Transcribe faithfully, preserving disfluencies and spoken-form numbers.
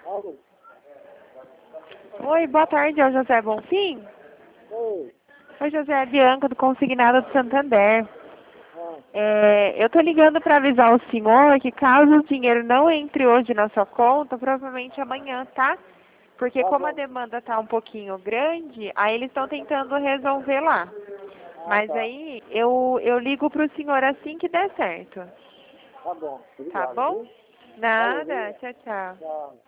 Alô? Oi, boa tarde, é o José Bonfim? Oi. Oi, José, é Bianca do Consignado do Santander. Ah, É, eu tô ligando para avisar o senhor que caso o dinheiro não entre hoje na sua conta, provavelmente amanhã, tá? Porque tá como a bom. demanda tá um pouquinho grande, aí eles estão tentando resolver lá. Ah, Mas tá. aí eu, eu ligo pro senhor assim que der certo. Tá bom. Tá Obrigado, bom? viu? Valeu, Nada, viu? tchau, tchau. Tchau.